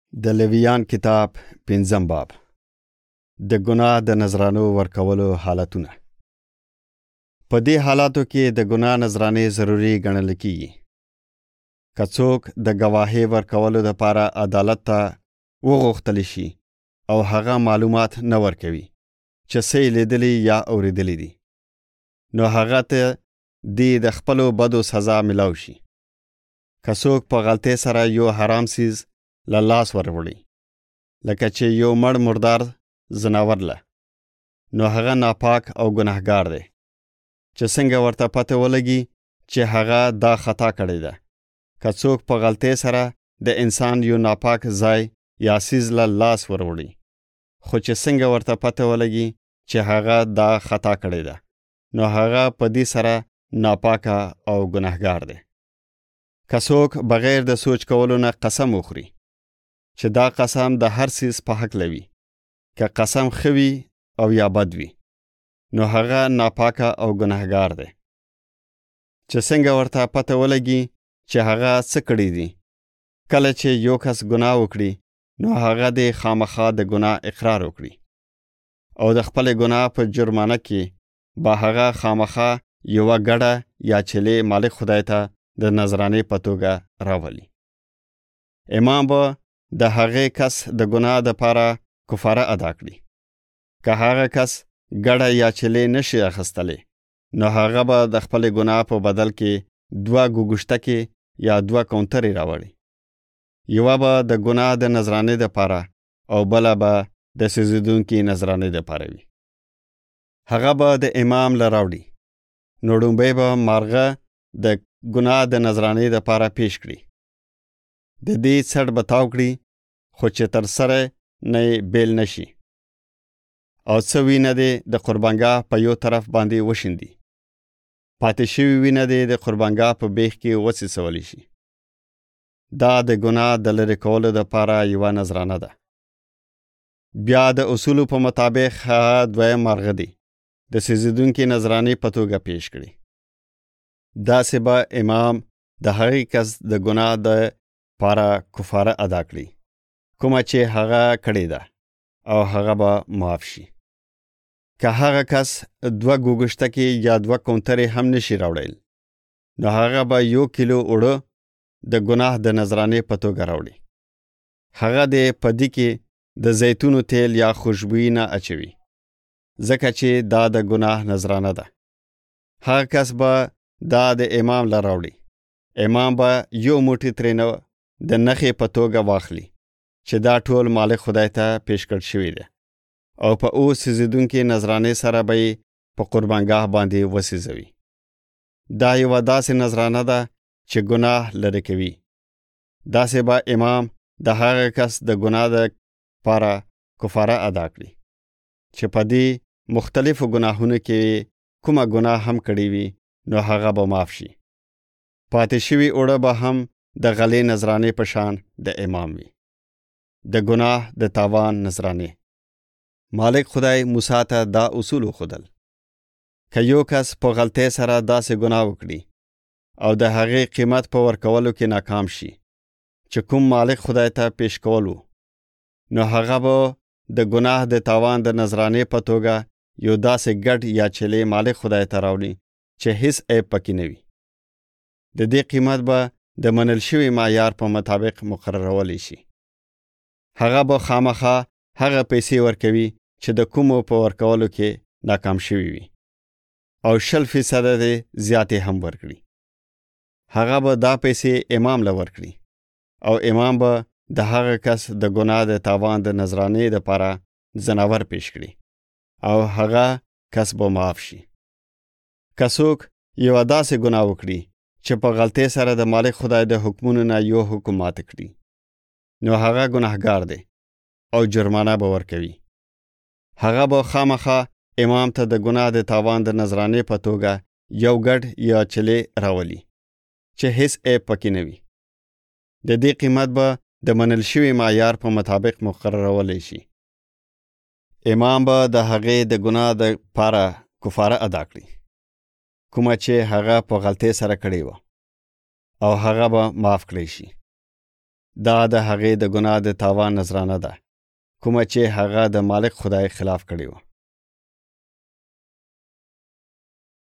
د لویان کتاب 5 باب د ګناه د نذرانو ورکولو حالتونه. په دې حالاتو کې د ګناه نذرانې ضروري ګڼل کیږي. که څوک د گواهی ورکولو لپاره عدالت ته وغوښتل شي او هغه معلومات نه ورکوي چې څه لیدلی یا اوریدلی دي، نو هغه ته د خپلو بدو سزا ملاو شي. که څوک په غلطۍ سره یو حرام سیز له لاس وروړي، لکه چې یو مړ مردار زناور له، نو هغه ناپاک او ګناهګار دی چې څنګه ورته پته ولګي چې هغه دا خطا کړې ده. که څوک په غلطۍ سره د انسان یو ناپاک ځای یا سیز له لاس وروړي، خو چې څنګه ورته پته ولګي چې هغه دا خطا کړې ده، نو هغه په دې سره ناپاکه او ګناهګار دی. که څوک بغیر د سوچ کولو نه قسم وخوري چې دا قسم د هر سیز په حق لوي، که قسم ښه وي او یا بد وي، نو هغه ناپاکه او ګناهګار دی. چې څنګه ورته پته ولګي چې هغه څه کړي دي. کله چې یو کس ګناه وکړي، نو هغه د خامخا د ګناه اقرار وکړي او د خپل ګناه په جرمانه کې به هغه خامخا یوه ګډه یا چلې مالک خدای ته د نذرانې په توګه راولي. امام به د هغه کس د ګناه دپاره کفاره ادا کړي. که هغه کس ګډه یا چلې نشي اخیستلی، نو هغه به د خپل ګناه په بدل کې 2 ګوګشتکې یا 2 کونترې راوړي. یوه به د ګناه د نذرانې دپاره او بله به د سوځېدونکي نذرانې دپاره وي. هغه به د امام له راوړي. نو ډومبی به مارغه د ګناه د نذرانې دپاره پیش کړي. د دې څټ به تاو کړي، خو چې تر سره نه بیل نشي، او څه وینه دې د قربانګاه په یو طرف باندې وشیندي. پاتې شوي وینه دې د قربانګاه په بیخ کې وڅڅولی شي. دا د ګناه د لرې کولو دپاره یوه نذرانه ده. بیا د اصولو په مطابق هغه 2 مارغه دي د سوځېدونکي نذرانې په توګه پیش کړي. داسې به امام د هغې کس د ګناه د پاره کفاره ادا کړي کومه چې هغه کړې ده، او هغه به معاف شي. که هغه کس 2 ګوګشتکې یا 2 کونترې هم نشي راوړل، نو هغه به 1 کیلو اوړه د ګناه د نذرانې په توګه راوړي. هغه د پدې کې د زیتونو تیل یا خوشبویي نه اچوي، ځکه چې دا د ګناه نذرانه ده. هغه کس به دا د امام له راوړي. امام به 1 موټی ترېنه د نښې په توګه واخلي چې دا ټول مالک خدای ته پیش کړ شوی دی، او په سوځېدونکي نذرانې سره به یې په قربانګاه باندې وسېځوي. دا یوه داسې نذرانه ده چې ګناه لرې کوي. داسې به امام د هغه کس د ګناه د پاره کفاره ادا کړي چې په دې مختلفو ګناهونو کې کومه ګناه هم کړی وي، نو هغه به معاف شي. پاتې شوي اوړه به هم د غلې نذرانې په شان د امام وي. د ګناه د تاوان نذرانې. مالک خدای موسی ته دا اصول وښودل. که یو کس په غلطۍ سره داسې ګناه وکړي او د هغې قیمت په ورکولو کې ناکام شي چې کوم مالک خدای ته پیش کولو، نو هغه به د ګناه د تاوان د نذرانې په توګه یو داسې ګډ یا چلې مالک خدای ته راوړي چې هیڅ عیب پکې نه وي. د دې قیمت به د منل شوي معیار په مطابق مقررولی شي. هغه به خامخا هغه پیسې ورکوي چې د کومو په ورکولو کې ناکام شوي وي، او 0% دې زیاتې هم ورکړي. هغه به دا پیسې امام له ورکړي، او امام به د هغه کس د ګناه د تاوان د نذرانې دپاره ځناور پیش کړي، او هغه کس به معاف شي. که څوک یوه داسې ګناه وکړي چې په غلطۍ سره د مالک خدای د حکمونو نه یو حکم ماته کړي، نو هغه ګناهګار دی او جرمانه به ورکوي. هغه به خامخا امام ته د ګناه د تاوان د نذرانې په توګه یو ګډ یا چلې راولي چې هیڅ عیب پکې نه وي. د دې قیمت به د منل شوي معیار په مطابق مقررولی شي. امام به د هغې د ګناه د پاره کفاره ادا کړي کومه چې هغه په غلطۍ سره کړې وه، او هغه به معاف کړی شي. دا د هغې د ګناه د تاوان نذرانه ده کومه چې هغه د مالک خدای خلاف کړی و.